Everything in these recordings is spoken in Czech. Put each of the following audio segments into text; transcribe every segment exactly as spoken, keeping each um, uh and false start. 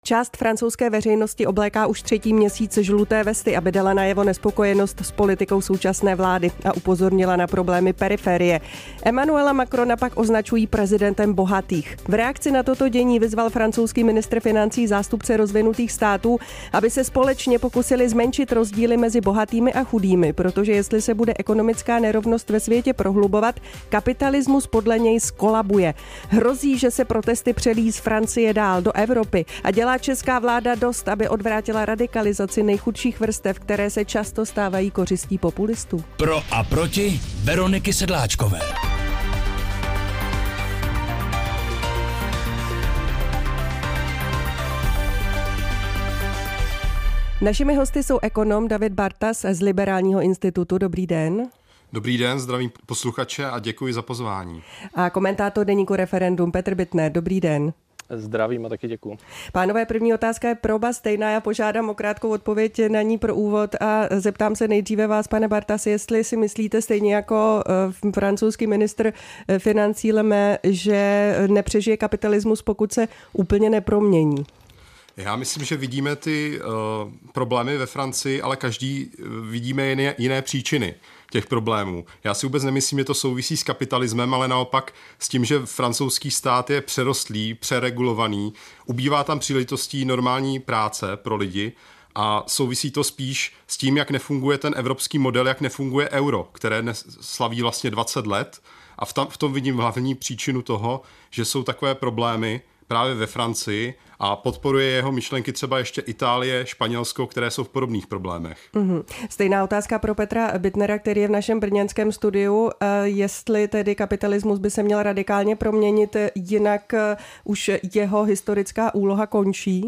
Část francouzské veřejnosti obléká už třetí měsíc žluté vesty, aby dala najevo nespokojenost s politikou současné vlády a upozornila na problémy periferie. Emmanuela Macrona pak označují prezidentem bohatých. V reakci na toto dění vyzval francouzský ministr financí zástupce rozvinutých států, aby se společně pokusili zmenšit rozdíly mezi bohatými a chudými, protože jestli se bude ekonomická nerovnost ve světě prohlubovat, kapitalismus podle něj skolabuje. Hrozí, že se protesty přelíjí z Francie dál do Evropy a dělá česká vláda dost, aby odvrátila radikalizaci nejchudších vrstev, které se často stávají kořistí populistů. Pro a proti Veroniky Sedláčkové. Našimi hosty jsou ekonom David Bartas z Liberálního institutu. Dobrý den. Dobrý den, zdravím posluchače a děkuji za pozvání. A komentátor deníku Referendum Petr Bittner. Dobrý den. Zdravím a taky děkuju. Pánové, první otázka je pro oba stejná. Já požádám o krátkou odpověď na ní pro úvod a zeptám se nejdříve vás, pane Bartas, jestli si myslíte stejně jako francouzský ministr financí Le Maire, že nepřežije kapitalismus, pokud se úplně nepromění. Já myslím, že vidíme ty uh, problémy ve Francii, ale každý vidíme jiné, jiné příčiny těch problémů. Já si vůbec nemyslím, že to souvisí s kapitalismem, ale naopak s tím, že francouzský stát je přerostlý, přeregulovaný, ubývá tam příležitostí normální práce pro lidi a souvisí to spíš s tím, jak nefunguje ten evropský model, jak nefunguje euro, které slaví vlastně dvacet let a v tom, v tom vidím hlavní příčinu toho, že jsou takové problémy právě ve Francii a podporuje jeho myšlenky třeba ještě Itálie, Španělsko, které jsou v podobných problémech. Mm-hmm. Stejná otázka pro Petra Bittnera, který je v našem brněnském studiu. Jestli tedy kapitalismus by se měl radikálně proměnit, jinak už jeho historická úloha končí?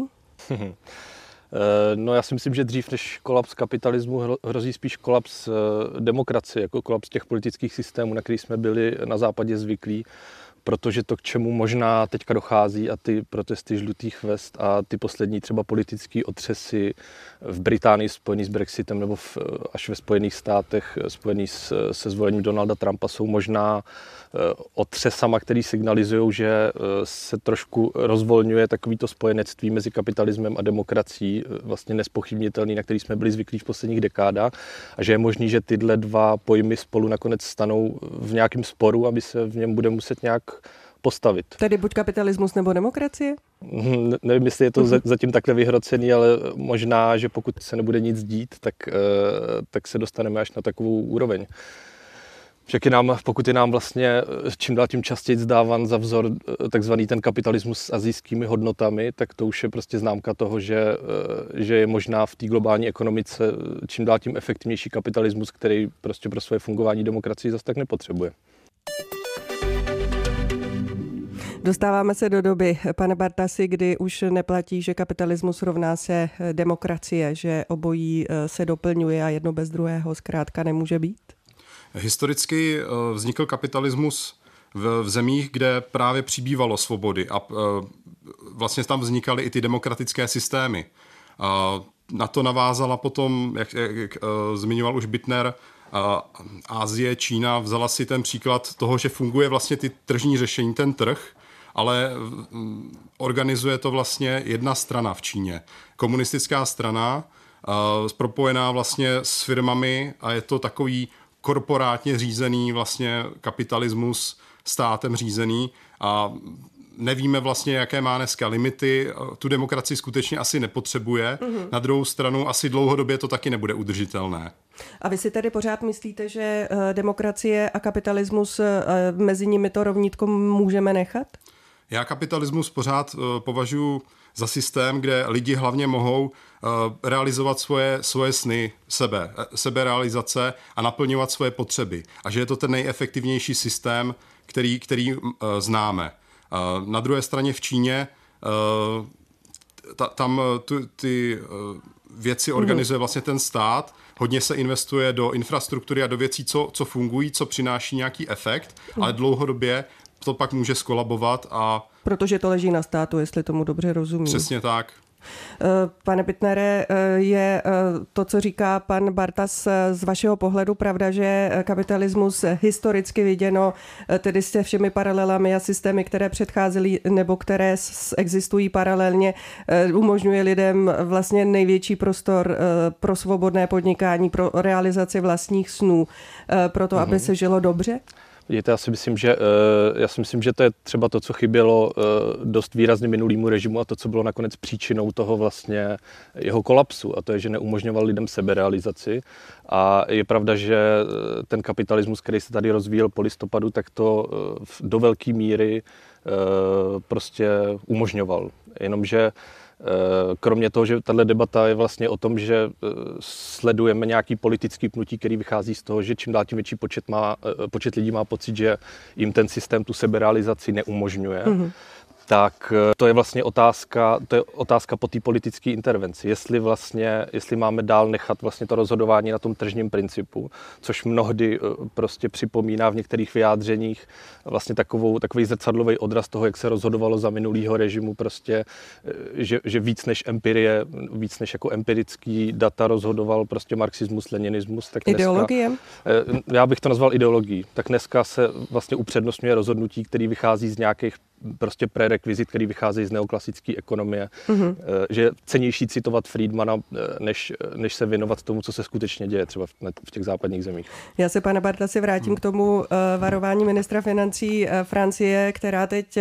No já si myslím, že dřív než kolaps kapitalismu hrozí spíš kolaps demokracie, jako kolaps těch politických systémů, na který jsme byli na západě zvyklí. Protože to, k čemu možná teďka dochází a ty protesty žlutých vest a ty poslední třeba politické otřesy v Británii spojený s Brexitem nebo v, až ve Spojených státech spojený s, se zvolením Donalda Trumpa jsou možná otřesama, který signalizují, že se trošku rozvolňuje takovýto spojenectví mezi kapitalismem a demokracií, vlastně nespochybnitelný, na který jsme byli zvyklí v posledních dekádách a že je možný, že tyhle dva pojmy spolu nakonec stanou v nějakém sporu, aby se v něm bude muset nějak postavit. Tedy buď kapitalismus nebo demokracie? Ne, nevím, jestli je to uh-huh. zatím takhle vyhrocený, ale možná, že pokud se nebude nic dít, tak, tak se dostaneme až na takovou úroveň. Však je nám, pokud je nám vlastně čím dál tím častěji zdávan za vzor takzvaný ten kapitalismus s asijskými hodnotami, tak to už je prostě známka toho, že, že je možná v té globální ekonomice čím dál tím efektivnější kapitalismus, který prostě pro své fungování demokracii zase tak nepotřebuje. Dostáváme se do doby, pane Bartasi, kdy už neplatí, že kapitalismus rovná se demokracie, že obojí se doplňuje a jedno bez druhého zkrátka nemůže být? Historicky vznikl kapitalismus v, v zemích, kde právě přibývalo svobody a vlastně tam vznikaly i ty demokratické systémy. A na to navázala potom, jak, jak, jak zmiňoval už Bittner, Asie, Čína vzala si ten příklad toho, že funguje vlastně ty tržní řešení, ten trh, ale organizuje to vlastně jedna strana v Číně. Komunistická strana, propojená vlastně s firmami a je to takový korporátně řízený vlastně kapitalismus, státem řízený a nevíme vlastně, jaké má dneska limity. Tu demokracii skutečně asi nepotřebuje. Mm-hmm. Na druhou stranu asi dlouhodobě to taky nebude udržitelné. A vy si tedy pořád myslíte, že demokracie a kapitalismus, mezi nimi to rovnítko můžeme nechat? Já kapitalismus pořád považuji za systém, kde lidi hlavně mohou realizovat svoje, svoje sny, sebe, seberealizace a naplňovat svoje potřeby. A že je to ten nejefektivnější systém, který, který známe. Na druhé straně v Číně ta, tam tu, ty věci organizuje vlastně ten stát, hodně se investuje do infrastruktury a do věcí, co, co fungují, co přináší nějaký efekt, ale dlouhodobě to pak může skolabovat a... Protože to leží na státu, jestli tomu dobře rozumím. Přesně tak. Pane Bittnere, je to, co říká pan Bartas, z vašeho pohledu pravda, že kapitalismus historicky viděno, tedy se všemi paralelami a systémy, které předcházely nebo které existují paralelně, umožňuje lidem vlastně největší prostor pro svobodné podnikání, pro realizaci vlastních snů, pro to, aby se žilo dobře? Víte, já si myslím, že, já si myslím, že to je třeba to, co chybělo dost výrazně minulýmu režimu a to, co bylo nakonec příčinou toho vlastně jeho kolapsu, a to je, že neumožňoval lidem seberealizaci. A je pravda, že ten kapitalismus, který se tady rozvíjel po listopadu, tak to do velké míry prostě umožňoval. Jenomže kromě toho, že tato debata je vlastně o tom, že sledujeme nějaký politický pnutí, který vychází z toho, že čím dál tím větší počet, má, počet lidí má pocit, že jim ten systém tu seberealizaci neumožňuje, mm-hmm. tak to je vlastně otázka, to je otázka po té politické intervenci. Jestli vlastně, jestli máme dál nechat vlastně to rozhodování na tom tržním principu, což mnohdy prostě připomíná v některých vyjádřeních vlastně takovou, takový zrcadlový odraz toho, jak se rozhodovalo za minulýho režimu, prostě, že, že víc než empirie, víc než jako empirický data rozhodoval prostě marxismus, leninismus. Tak dneska, ideologie? Já bych to nazval ideologií. Tak dneska se vlastně upřednostňuje rozhodnutí, který vychází z nějakých prostě prerekvizit, který vycházejí z neoklasické ekonomie, mm-hmm. že je cennější citovat Friedmana, než, než se věnovat tomu, co se skutečně děje třeba v, v těch západních zemích. Já se, pane Bartasi, vrátím hmm. k tomu uh, varování ministra financí uh, Francie, která teď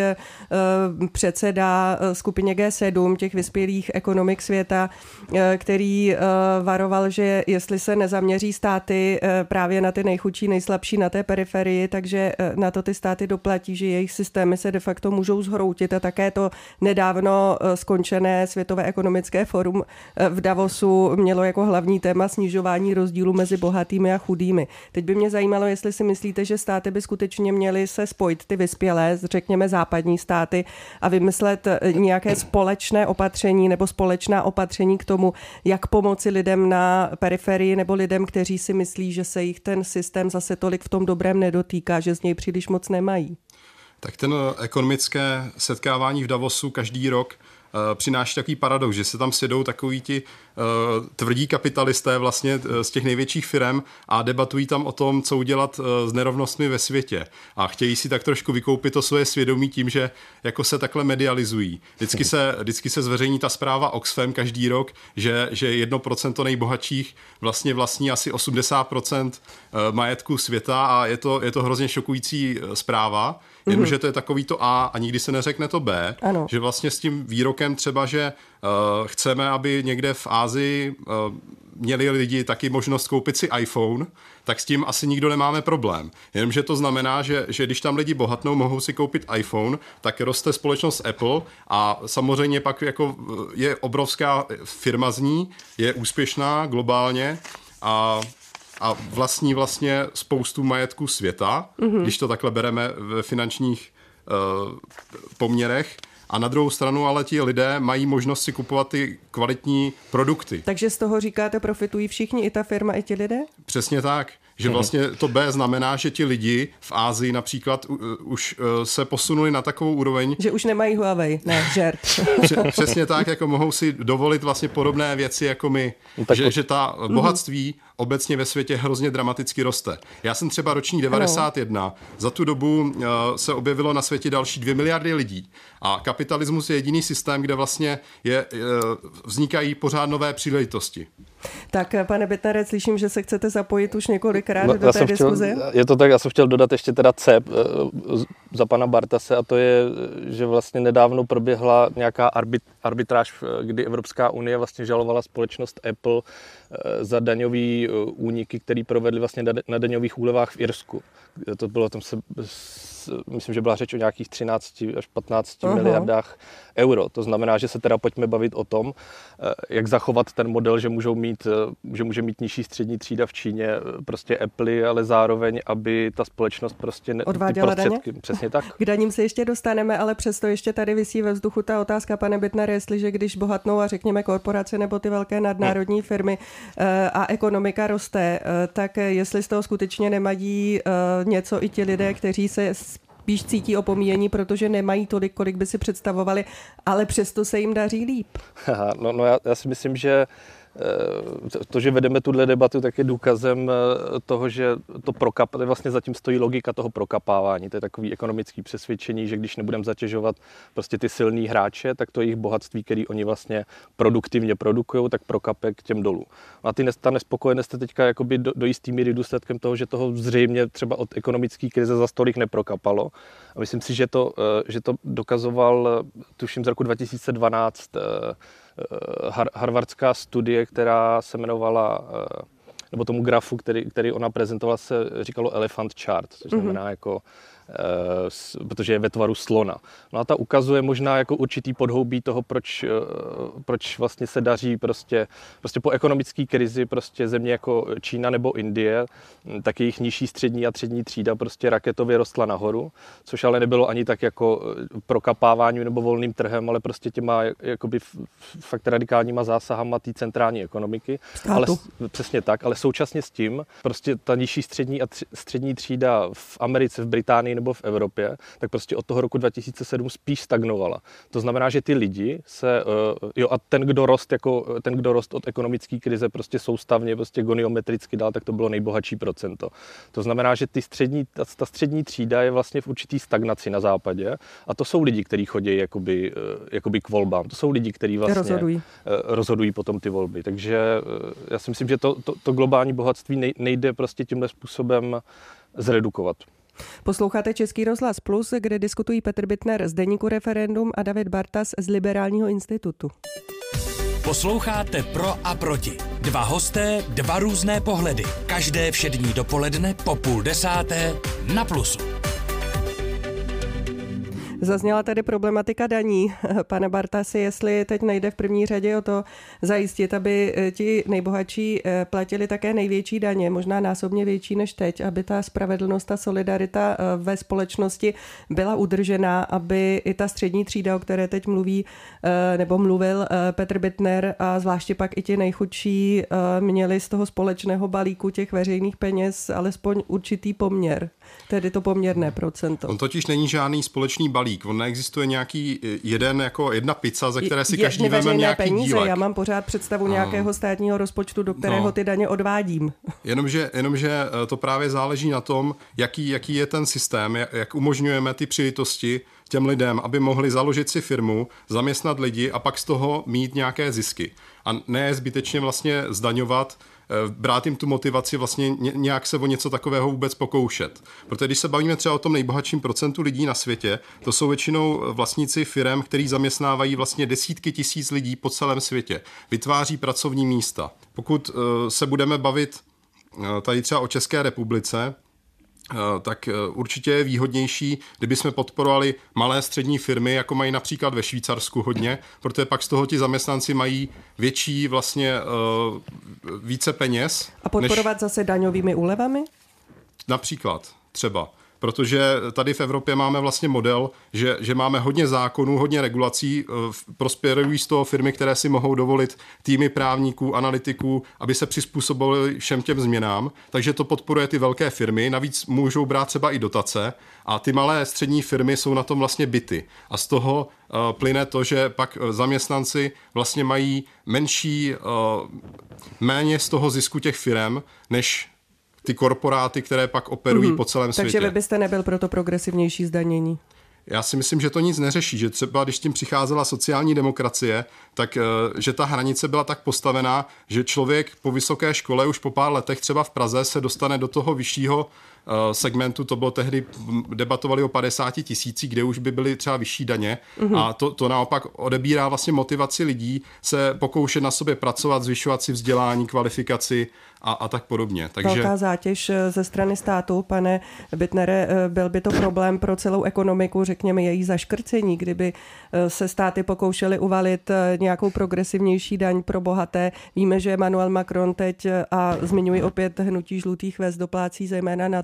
uh, předsedá uh, skupině G sedm, těch vyspělých ekonomik světa, uh, který uh, varoval, že jestli se nezaměří státy uh, právě na ty nejchudší, nejslabší, na té periferii, takže uh, na to ty státy doplatí, že jejich systémy se de facto můžou zhroutit a také to nedávno skončené Světové ekonomické fórum v Davosu mělo jako hlavní téma snižování rozdílu mezi bohatými a chudými. Teď by mě zajímalo, jestli si myslíte, že státy by skutečně měly se spojit, ty vyspělé, řekněme západní státy, a vymyslet nějaké společné opatření nebo společná opatření k tomu, jak pomoci lidem na periferii nebo lidem, kteří si myslí, že se jich ten systém zase tolik v tom dobrém nedotýká, že z něj příliš moc nemají. Tak ten ekonomické setkávání v Davosu každý rok uh, přináší takový paradox, že se tam sedou takový ti uh, tvrdí kapitalisté vlastně z těch největších firem a debatují tam o tom, co udělat uh, s nerovnostmi ve světě. A chtějí si tak trošku vykoupit to svoje svědomí tím, že jako se takhle medializují. Vždycky se, vždycky se zveřejní ta zpráva Oxfam každý rok, že, že jedno procento nejbohatších vlastně vlastní asi osmdesát procent majetku světa a je to, je to hrozně šokující zpráva. Jenomže to je takový to A a nikdy se neřekne to B, ano. Že vlastně s tím výrokem třeba, že uh, chceme, aby někde v Asii uh, měli lidi taky možnost koupit si iPhone, tak s tím asi nikdo nemáme problém. Jenomže to znamená, že, že když tam lidi bohatnou, mohou si koupit iPhone, tak roste společnost Apple a samozřejmě pak jako je obrovská firma z ní, je úspěšná globálně a a vlastní vlastně spoustu majetku světa, mm-hmm. když to takhle bereme ve finančních uh, poměrech. A na druhou stranu ale ti lidé mají možnost si kupovat ty kvalitní produkty. Takže z toho říkáte, profitují všichni, i ta firma, i ti lidé? Přesně tak. Že vlastně to B znamená, že ti lidi v Asii například uh, už uh, se posunuli na takovou úroveň, že už nemají Huawei, ne, žert. Přesně tak, jako mohou si dovolit vlastně podobné věci jako my. No, že, že ta bohatství mm-hmm. obecně ve světě hrozně dramaticky roste. Já jsem třeba ročník devadesát jedna. Ano. Za tu dobu uh, se objevilo na světě další dvě miliardy lidí. A kapitalismus je jediný systém, kde vlastně je, uh, vznikají pořád nové příležitosti. Tak, pane Bittnere, slyším, že se chcete zapojit už několikrát no, do té diskuze. Chtěl, je to tak, já jsem chtěl dodat ještě teda C za pana Bartase, a to je, že vlastně nedávno proběhla nějaká arbit, arbitráž, kdy Evropská unie vlastně žalovala společnost Apple za daňový úniky, který provedli vlastně na daňových úlevách v Irsku. To bylo tam se, myslím, že byla řeč o nějakých třináct až patnáct uh-huh. miliardách euro. To znamená, že se teda pojďme bavit o tom, jak zachovat ten model, že můžou mít, že může mít nižší střední třída v Číně prostě Apple, ale zároveň, aby ta společnost prostě ne, odváděla daně? Přesně tak. K daním se ještě dostaneme, ale přesto ještě tady visí ve vzduchu ta otázka, pane Bittnere, jestliže když bohatnou a řekněme korporace nebo ty velké nadnárodní firmy a ekonomika roste, tak jestli z toho skutečně nemají něco i ti lidé, kteří se spíš cítí opomíjení, protože nemají tolik, kolik by si představovali, ale přesto se jim daří líp. no, no já, já si myslím, že to, že vedeme tuhle debatu, tak je důkazem toho, že to prokap, vlastně zatím stojí logika toho prokapávání. To je takový ekonomický přesvědčení, že když nebudeme zatěžovat prostě ty silný hráče, tak to jejich bohatství, který oni vlastně produktivně produkují, tak prokape k těm dolů. A ty, ta nespokojenost je teďka jakoby do, do jistý míry důsledkem toho, že toho zřejmě třeba od ekonomické krize za stolik neprokapalo. A myslím si, že to, že to dokazoval, tuším z roku dva tisíce dvanáct, harvardská studie, která se jmenovala, nebo tomu grafu, který, který ona prezentovala, se říkalo elephant chart, což znamená mm-hmm. jako protože je ve tvaru slona. No a ta ukazuje možná jako určitý podhoubí toho, proč, proč vlastně se daří prostě, prostě po ekonomické krizi prostě země jako Čína nebo Indie, tak jejich nižší střední a střední třída prostě raketově rostla nahoru, což ale nebylo ani tak jako prokapáváním nebo volným trhem, ale prostě těma jakoby fakt radikálníma zásahama té centrální ekonomiky. Ale, přesně tak, ale současně s tím prostě ta nižší střední a tři, střední třída v Americe, v Británii nebo v Evropě, tak prostě od toho roku dva tisíce sedm spíš stagnovala. To znamená, že ty lidi se, jo a ten, kdo rost jako, ten, kdo rost od ekonomické krize prostě soustavně, prostě goniometricky dál, tak to bylo nejbohatší procento. To znamená, že ty střední, ta, ta střední třída je vlastně v určitý stagnaci na západě a to jsou lidi, kteří chodí jakoby, jakoby k volbám. To jsou lidi, kteří vlastně rozhodují. rozhodují potom ty volby. Takže já si myslím, že to, to, to globální bohatství nejde prostě tímhle způsobem zredukovat. Posloucháte Český rozhlas Plus, kde diskutují Petr Bittner z deníku Referendum a David Bartas z Liberálního institutu. Posloucháte Pro a proti. Dva hosté, dva různé pohledy. Každé všední dopoledne po půl desáté na Plusu. Zazněla tady problematika daní. Pane Bartasi, jestli teď nejde v první řadě o to zajistit, aby ti nejbohatší platili také největší daně, možná násobně větší než teď, aby ta spravedlnost a solidarita ve společnosti byla udržená, aby i ta střední třída, o které teď mluví nebo mluvil Petr Bittner a zvláště pak i ti nejchudší měli z toho společného balíku těch veřejných peněz alespoň určitý poměr, tedy to poměrné procento. On totiž není žádný společný balík. On neexistuje nějaký jeden, jako jedna pizza, za které si každý vezme nějaký peníze, dílek. Já mám pořád představu nějakého státního rozpočtu, do kterého no. ty daně odvádím. Jenomže, jenomže to právě záleží na tom, jaký, jaký je ten systém, jak umožňujeme ty příležitosti těm lidem, aby mohli založit si firmu, zaměstnat lidi a pak z toho mít nějaké zisky. A ne zbytečně vlastně zdaňovat, brát jim tu motivaci vlastně nějak se o něco takového vůbec pokoušet. Protože když se bavíme třeba o tom nejbohatším procentu lidí na světě, to jsou většinou vlastníci firem, který zaměstnávají vlastně desítky tisíc lidí po celém světě. Vytváří pracovní místa. Pokud se budeme bavit tady třeba o České republice, tak určitě je výhodnější, kdyby jsme podporovali malé střední firmy, jako mají například ve Švýcarsku hodně, protože pak z toho ti zaměstnanci mají větší vlastně více peněz. A podporovat než... zase daňovými úlevami? Například, třeba. Protože tady v Evropě máme vlastně model, že, že máme hodně zákonů, hodně regulací, prosperují z toho firmy, které si mohou dovolit týmy právníků, analytiků, aby se přizpůsobili všem těm změnám, takže to podporuje ty velké firmy, navíc můžou brát třeba i dotace a ty malé střední firmy jsou na tom vlastně bity a z toho uh, plyne to, že pak zaměstnanci vlastně mají menší, uh, méně z toho zisku těch firem, než ty korporáty, které pak operují mm, po celém světě. Takže vy byste nebyl pro to progresivnější zdanění? Já si myslím, že to nic neřeší, že třeba když tím přicházela sociální demokracie, tak že ta hranice byla tak postavená, že člověk po vysoké škole už po pár letech třeba v Praze se dostane do toho vyššího segmentu, to bylo tehdy, debatovali o padesáti tisících, kde už by byly třeba vyšší daně mm-hmm. a to, to naopak odebírá vlastně motivaci lidí se pokoušet na sobě pracovat, zvyšovat si vzdělání, kvalifikaci a, a tak podobně. Takže... Velká zátěž ze strany státu, pane Bittnere, byl by to problém pro celou ekonomiku, řekněme její zaškrcení, kdyby se státy pokoušely uvalit nějakou progresivnější daň pro bohaté. Víme, že Emmanuel Macron teď, a zmiňuji opět hnutí žlutých vest, doplácí zejména na to,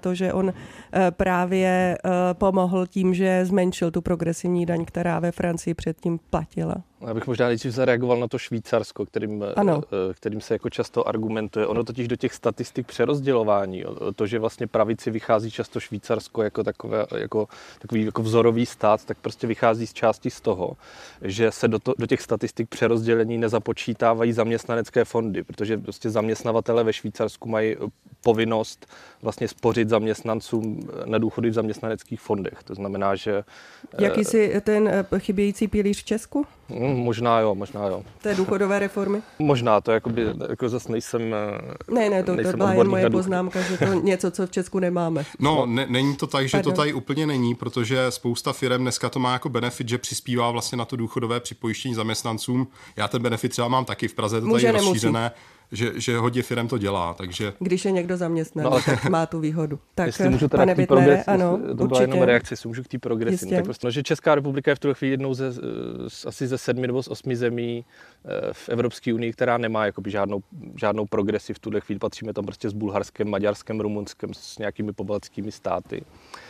to, že on právě pomohl tím, že zmenšil tu progresivní daň, která ve Francii předtím platila. Já bych možná nejdřív zareagoval na to Švýcarsko, kterým, kterým se jako často argumentuje. Ono totiž do těch statistik přerozdělování, to, že vlastně pravici vychází často Švýcarsko jako, takové, jako takový jako vzorový stát, tak prostě vychází z části z toho, že se do, to, do těch statistik přerozdělení nezapočítávají zaměstnanecké fondy, protože prostě zaměstnavatele ve Švýcarsku mají povinnost vlastně spořit zaměstnancům na důchody v zaměstnaneckých fondech. To znamená, že... Jakýsi ten chybějící pilíř v Česku? Možná jo, možná jo. Té důchodové reformy? Možná, to jakoby, jako zase nejsem Ne, ne, to, to byla jen moje poznámka, že to něco, co v Česku nemáme. No, ne, není to tak, že Pardon. to tady úplně není, protože spousta firem dneska to má jako benefit, že přispívá vlastně na to důchodové připojištění zaměstnancům. Já ten benefit třeba mám taky v Praze, to tady je rozšířené, že, že hodně firem to dělá, takže... Když je někdo zaměstnaný, no, tak má tu výhodu. Tak, jestli můžu teda pane Bittnere, ano, to byla jenom reakce, jestli můžu k té progresi. Tak prostě, no, že Česká republika je v tuhle chvíli jednou ze, asi ze sedmi nebo z osmi zemí v Evropské unii, která nemá jakoby žádnou, žádnou progresi v tuhle chvíli. Patříme tam prostě s Bulharskem, Maďarskem, Rumunskem, s nějakými pobaltskými státy.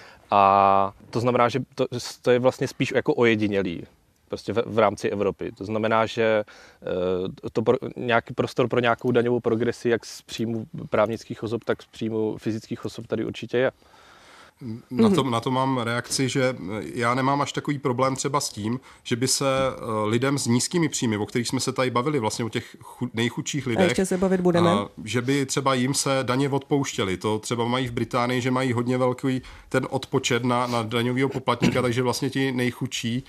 A to znamená, že to, to je vlastně spíš jako ojedinělý. Prostě v, v rámci Evropy. To znamená, že to pro, nějaký prostor pro nějakou daňovou progresi, jak z příjmu právnických osob, tak z příjmu fyzických osob tady určitě je. Na to, na to mám reakci, že já nemám až takový problém třeba s tím, že by se lidem s nízkými příjmy, o kterých jsme se tady bavili, vlastně o těch nejchudších lidech, a ještě se bavit budeme, a, že by třeba jim se daně odpouštěly. To třeba mají v Británii, že mají hodně velký ten odpočet na, na daňového poplatníka, takže vlastně ti nejchudší,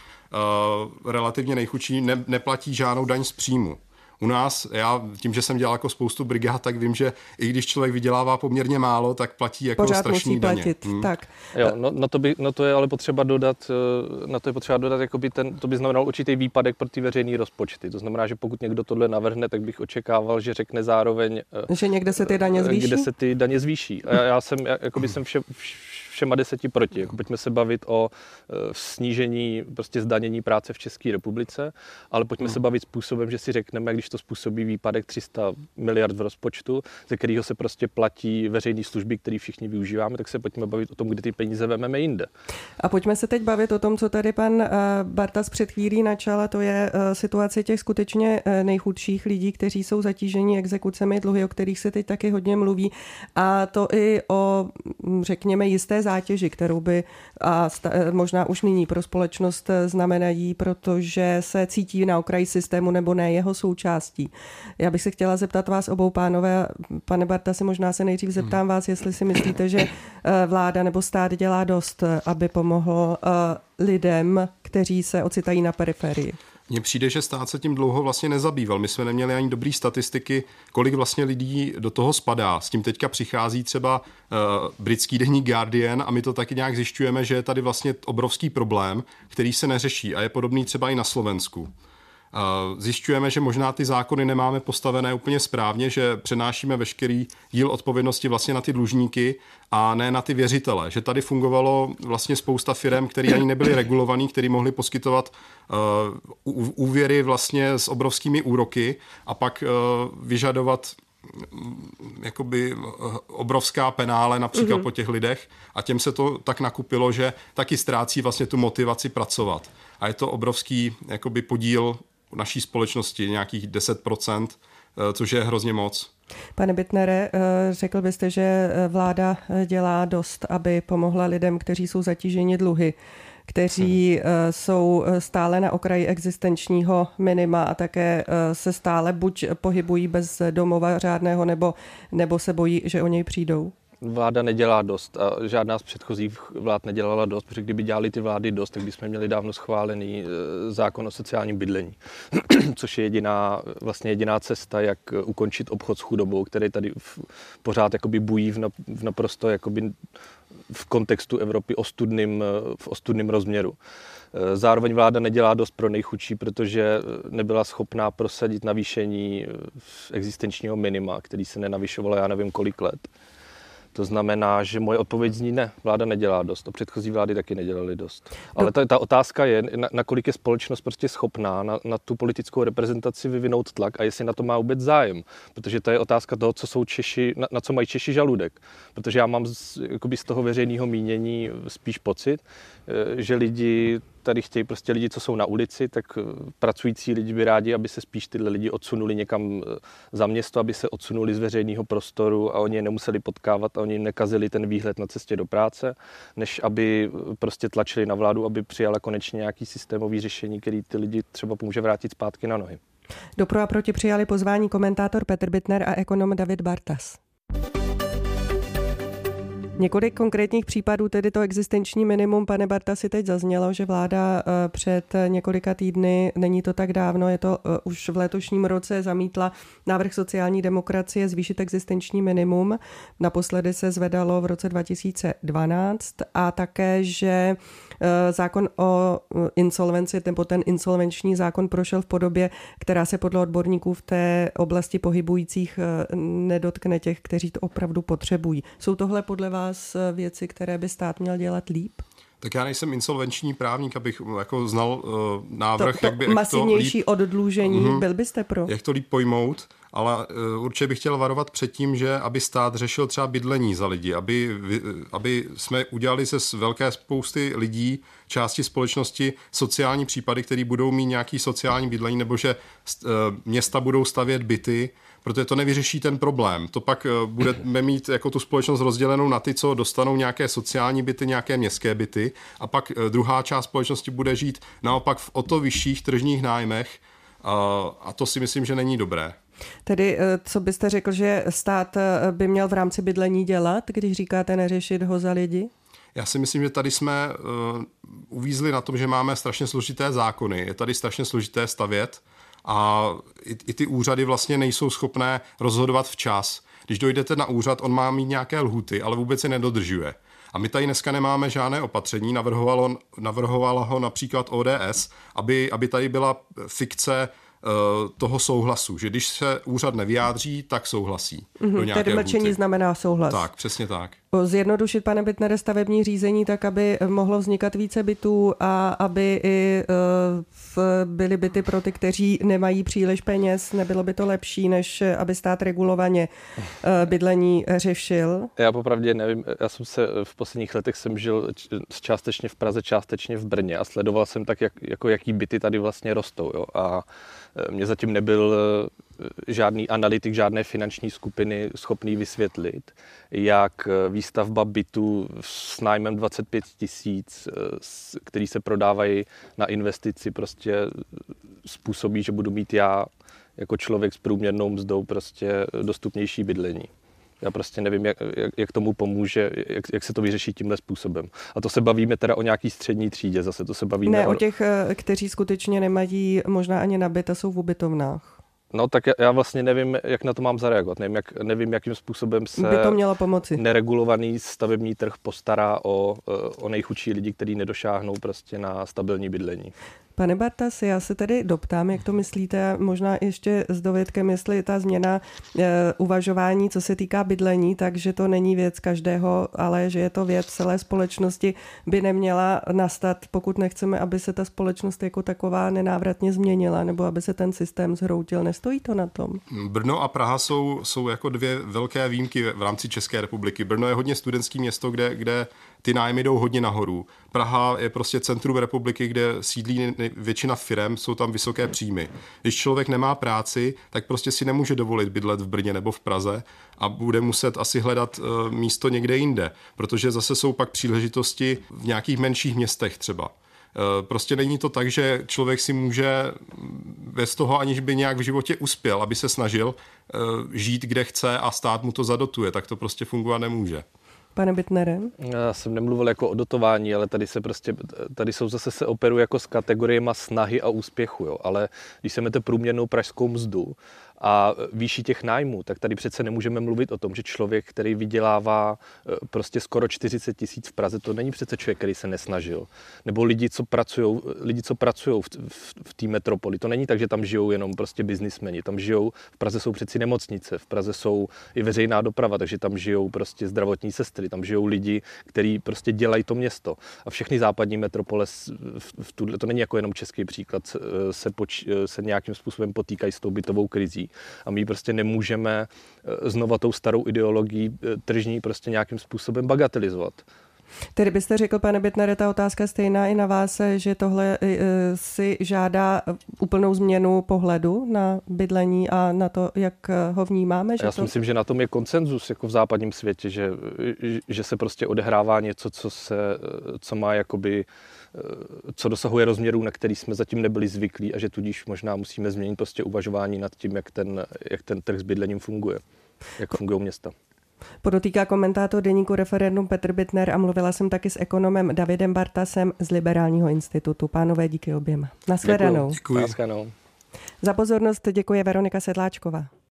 uh, relativně nejchudší, ne, neplatí žádnou daň z příjmu. U nás, já tím, že jsem dělal jako spoustu brigád, tak vím, že i když člověk vydělává poměrně málo, tak platí jako pořád strašný musí daně. Platit, hmm. tak. Jo, no, na, to by, na to je ale potřeba dodat, na to je potřeba dodat, jakoby ten, to by znamenalo určitý výpadek pro ty veřejné rozpočty. To znamená, že pokud někdo tohle navrhne, tak bych očekával, že řekne zároveň, že někde se ty daně zvýší. Kde se ty daně zvýší. A já, já jsem, jakoby jsem vše, všema deseti proti. Jako pojďme se bavit o uh, snížení prostě zdanění práce v České republice, ale pojďme hmm. se bavit způsobem, že si řekneme, když to způsobí výpadek tři sta miliard v rozpočtu, ze kterého se prostě platí veřejné služby, které všichni využíváme, tak se pojďme bavit o tom, kde ty peníze vememe jinde. A pojďme se teď bavit o tom, co tady pan uh, Bartas před chvílí načal, a to je uh, situace těch skutečně uh, nejchudších lidí, kteří jsou zatíženi exekucemi, dluhy, o kterých se teď taky hodně mluví, a to i o, řekněme, jisté zátěži, kterou by a sta, možná už nyní pro společnost znamenají, protože se cítí na okraji systému nebo ne jeho součástí. Já bych se chtěla zeptat vás obou, pánové, pane Bartasi, možná se nejdřív zeptám vás, jestli si myslíte, že vláda nebo stát dělá dost, aby pomohl lidem, kteří se ocitají na periferii. Mně přijde, že stát se tím dlouho vlastně nezabýval. My jsme neměli ani dobrý statistiky, kolik vlastně lidí do toho spadá. S tím teďka přichází třeba uh, britský deník Guardian a my to taky nějak zjišťujeme, že je tady vlastně obrovský problém, který se neřeší a je podobný třeba i na Slovensku. Zjišťujeme, že možná ty zákony nemáme postavené úplně správně, že přenášíme veškerý díl odpovědnosti vlastně na ty dlužníky a ne na ty věřitele. Že tady fungovalo vlastně spousta firem, které ani nebyly regulovaný, které mohly poskytovat uh, úvěry vlastně s obrovskými úroky a pak uh, vyžadovat jakoby obrovská penále například mm-hmm. po těch lidech a těm se to tak nakupilo, že taky ztrácí vlastně tu motivaci pracovat. A je to obrovský jakoby podíl naší společnosti, nějakých deset procent, což je hrozně moc. Pane Bittnere, řekl byste, že vláda dělá dost, aby pomohla lidem, kteří jsou zatíženi dluhy, kteří hmm. jsou stále na okraji existenčního minima a také se stále buď pohybují bez domova řádného, nebo, nebo se bojí, že o něj přijdou? Vláda nedělá dost a žádná z předchozích vlád nedělala dost, protože kdyby dělali ty vlády dost, tak bychom měli dávno schválený zákon o sociálním bydlení, což je jediná, vlastně jediná cesta, jak ukončit obchod s chudobou, který tady v, pořád jakoby bují v, na, v naprosto jakoby v kontextu Evropy ostudným, v ostudným rozměru. Zároveň vláda nedělá dost pro nejchudší, protože nebyla schopná prosadit navýšení existenčního minima, který se nenavyšovalo já nevím kolik let. To znamená, že moje odpověď zní ne, vláda nedělá dost. A předchozí vlády taky nedělaly dost. Ale ta, ta otázka je, na, nakolik je společnost prostě schopná na, na tu politickou reprezentaci vyvinout tlak a jestli na to má vůbec zájem. Protože to je otázka toho, co jsou Češi, na, na co mají Češi žaludek. Protože já mám z, jakoby z toho veřejného mínění spíš pocit, že lidi tady chtějí prostě lidi, co jsou na ulici, tak pracující lidi by rádi, aby se spíš tyhle lidi odsunuli někam za město, aby se odsunuli z veřejného prostoru a oni je nemuseli potkávat a oni nekazili ten výhled na cestě do práce, než aby prostě tlačili na vládu, aby přijala konečně nějaký systémový řešení, který ty lidi třeba pomůže vrátit zpátky na nohy. Do Pro a proti přijali pozvání komentátor Petr Bittner a ekonom David Bartas. Několik konkrétních případů, tedy to existenční minimum, pane Bartasi, teď zaznělo, že vláda před několika týdny, není to tak dávno, je to už v letošním roce, zamítla návrh sociální demokracie zvýšit existenční minimum. Naposledy se zvedalo v roce dva tisíce dvanáct a také, že zákon o insolvenci, nebo ten insolvenční zákon prošel v podobě, která se podle odborníků v té oblasti pohybujících nedotkne těch, kteří to opravdu potřebují. Jsou tohle podle vás věci, které by stát měl dělat líp? Tak já nejsem insolvenční právník, abych jako znal uh, návrh, to, to jak by masivnější líp, oddlužení, uh-huh, byl byste pro? Jak to líp pojmout, ale uh, určitě bych chtěl varovat před tím, že aby stát řešil třeba bydlení za lidi, aby, aby jsme udělali se z velké spousty lidí, části společnosti, sociální případy, které budou mít nějaký sociální bydlení, nebo že uh, města budou stavět byty, protože to nevyřeší ten problém. To pak budeme mít jako tu společnost rozdělenou na ty, co dostanou nějaké sociální byty, nějaké městské byty a pak druhá část společnosti bude žít naopak v o to vyšších tržních nájmech a to si myslím, že není dobré. Tedy co byste řekl, že stát by měl v rámci bydlení dělat, když říkáte neřešit ho za lidi? Já si myslím, že tady jsme uh, uvízli na tom, že máme strašně složité zákony. Je tady strašně složité stavět a i, i ty úřady vlastně nejsou schopné rozhodovat včas. Když dojdete na úřad, on má mít nějaké lhuty, ale vůbec je nedodržuje. A my tady dneska nemáme žádné opatření, navrhovalo, navrhovala ho například O D S, aby, aby tady byla fikce toho souhlasu, že když se úřad nevyjádří, tak souhlasí. Mm-hmm, tedy mlčení lhuty znamená souhlas. Tak, přesně tak. Zjednodušit, pane Bittnere, stavební řízení tak, aby mohlo vznikat více bytů a aby i uh, byly byty pro ty, kteří nemají příliš peněz. Nebylo by to lepší, než aby stát regulovaně uh, bydlení řešil? Já popravdě nevím. Já jsem se v posledních letech jsem žil částečně v Praze, částečně v Brně a sledoval jsem tak, jak, jako jaký byty tady vlastně rostou. Jo? A mě zatím nebyl žádný analytik, žádné finanční skupiny schopný vysvětlit, jak výstavba bytů s nájmem dvacet pět tisíc, který se prodávají na investici, prostě způsobí, že budu mít já jako člověk s průměrnou mzdou prostě dostupnější bydlení. Já prostě nevím, jak, jak, jak tomu pomůže, jak, jak se to vyřeší tímhle způsobem. A to se bavíme teda o nějaký střední třídě, zase to se bavíme ne, o... o těch, kteří skutečně nemají možná ani na byt a jsou v ubytovnách. No tak já vlastně nevím, jak na to mám zareagovat. Nevím, jak, nevím jakým způsobem se by to mělo pomoci. Neregulovaný stavební trh postará o, o nejchudší lidi, kteří nedošáhnou prostě na stabilní bydlení. Pane Bartasi, já se tedy doptám, jak to myslíte, možná ještě s dovědkem, jestli ta změna e, uvažování, co se týká bydlení, takže to není věc každého, ale že je to věc celé společnosti, by neměla nastat, pokud nechceme, aby se ta společnost jako taková nenávratně změnila, nebo aby se ten systém zhroutil. Nestojí to na tom? Brno a Praha jsou, jsou jako dvě velké výjimky v rámci České republiky. Brno je hodně studentské město, kde, kde ty nájmy jdou hodně nahoru. Praha je prostě centrum republiky, kde sídlí většina firem, jsou tam vysoké příjmy. Když člověk nemá práci, tak prostě si nemůže dovolit bydlet v Brně nebo v Praze a bude muset asi hledat místo někde jinde, protože zase jsou pak příležitosti v nějakých menších městech třeba. Prostě není to tak, že člověk si může bez toho, aniž by nějak v životě uspěl, aby se snažil žít, kde chce a stát mu to zadotuje, tak to prostě fungovat nemůže. Pane Bittnere? Já jsem nemluvil jako o dotování, ale tady se prostě, tady jsou zase se operuje jako s kategoriemi snahy a úspěchu, jo. Ale když se máte průměrnou pražskou mzdu a výši těch nájmů, tak tady přece nemůžeme mluvit o tom, že člověk, který vydělává prostě skoro čtyřicet tisíc v Praze, to není přece člověk, který se nesnažil. Nebo lidi, co pracují, lidi, co pracují v, v, v té metropoli. To není tak, že tam žijou jenom prostě biznismeni. Tam žijou, v Praze jsou přeci nemocnice, v Praze jsou i veřejná doprava, takže tam žijou prostě zdravotní sestry, tam žijou lidi, kteří prostě dělají to město. A všechny západní metropole, v, v tuhle, to není jako jenom český příklad, se, poč, se nějakým způsobem potýkají s tou bytovou krizí. A my prostě nemůžeme znova tou starou ideologií tržní prostě nějakým způsobem bagatelizovat. Tedy byste řekl, pane Bittnere, ta otázka stejná i na vás, že tohle si žádá úplnou změnu pohledu na bydlení a na to, jak ho vnímáme? Že Já si to... myslím, že na tom je konsenzus jako v západním světě, že, že se prostě odehrává něco, co, se, co má jakoby, co dosahuje rozměrů, na který jsme zatím nebyli zvyklí a že tudíž možná musíme změnit prostě uvažování nad tím, jak ten, jak ten trh s bydlením funguje, jak fungují města. Podotýká komentátor deníku Referendum Petr Bittner a mluvila jsem taky s ekonomem Davidem Bartasem z Liberálního institutu. Pánové, díky oběma. Nashledanou. Děkuji. Nashledanou. Za pozornost děkuje Veronika Sedláčková.